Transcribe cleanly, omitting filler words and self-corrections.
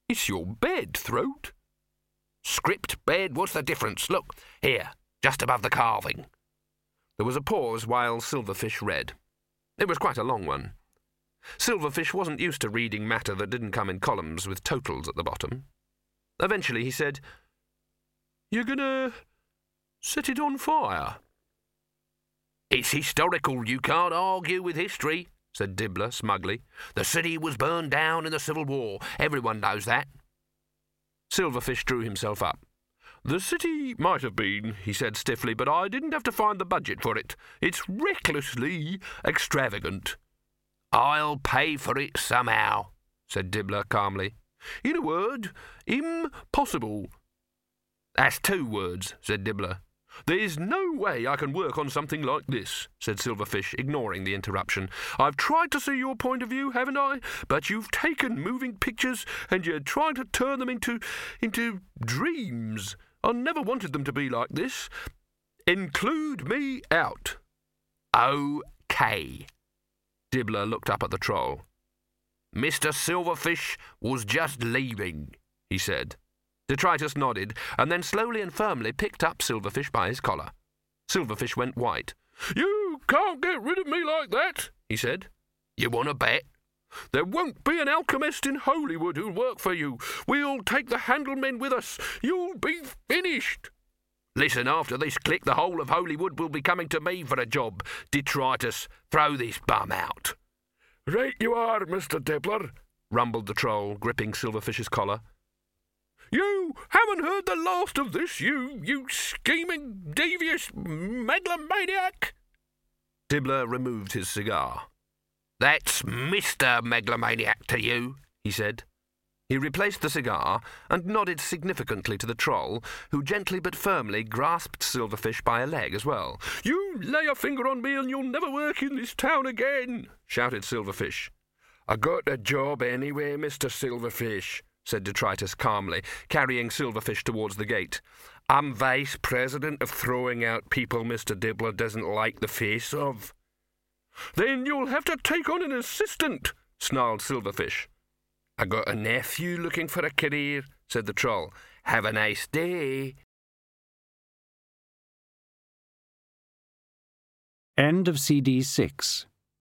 It's your bed, Throat. Script, bed, what's the difference? Look, here, just above the carving. There was a pause while Silverfish read. It was quite a long one. Silverfish wasn't used to reading matter that didn't come in columns with totals at the bottom. Eventually he said, "You're gonna set it on fire?" "It's historical, you can't argue with history," said Dibbler smugly. "The city was burned down in the Civil War. Everyone knows that." Silverfish drew himself up. "The city might have been," he said stiffly, "but I didn't have to find the budget for it. It's recklessly extravagant." "I'll pay for it somehow," said Dibbler calmly. "In a word, impossible." "That's 2 words," said Dibbler. "There's no way I can work on something like this," said Silverfish, ignoring the interruption. "I've tried to see your point of view, haven't I? But you've taken moving pictures and you're trying to turn them into dreams. I never wanted them to be like this. Include me out." "OK." Dibbler looked up at the troll. "Mr. Silverfish was just leaving," he said. Detritus nodded, and then slowly and firmly picked up Silverfish by his collar. Silverfish went white. "You can't get rid of me like that," he said. "You want to bet?" "There won't be an alchemist in Holywood who'll work for you. We'll take the Handlemen with us. You'll be finished." "Listen, after this click, the whole of Holywood will be coming to me for a job. Detritus, throw this bum out." "Right you are, Mr. Dibbler," rumbled the troll, gripping Silverfish's collar. "You haven't heard the last of this, you scheming, devious megalomaniac!" Dibbler removed his cigar. "That's Mr. Megalomaniac to you," he said. He replaced the cigar and nodded significantly to the troll, who gently but firmly grasped Silverfish by a leg as well. "You lay a finger on me and you'll never work in this town again," shouted Silverfish. "I got a job anyway, Mr. Silverfish," said Detritus calmly, carrying Silverfish towards the gate. "I'm vice president of throwing out people Mr. Dibbler doesn't like the face of." "Then you'll have to take on an assistant," snarled Silverfish. "I got a nephew looking for a career," said the troll. "Have a nice day." End of CD 6.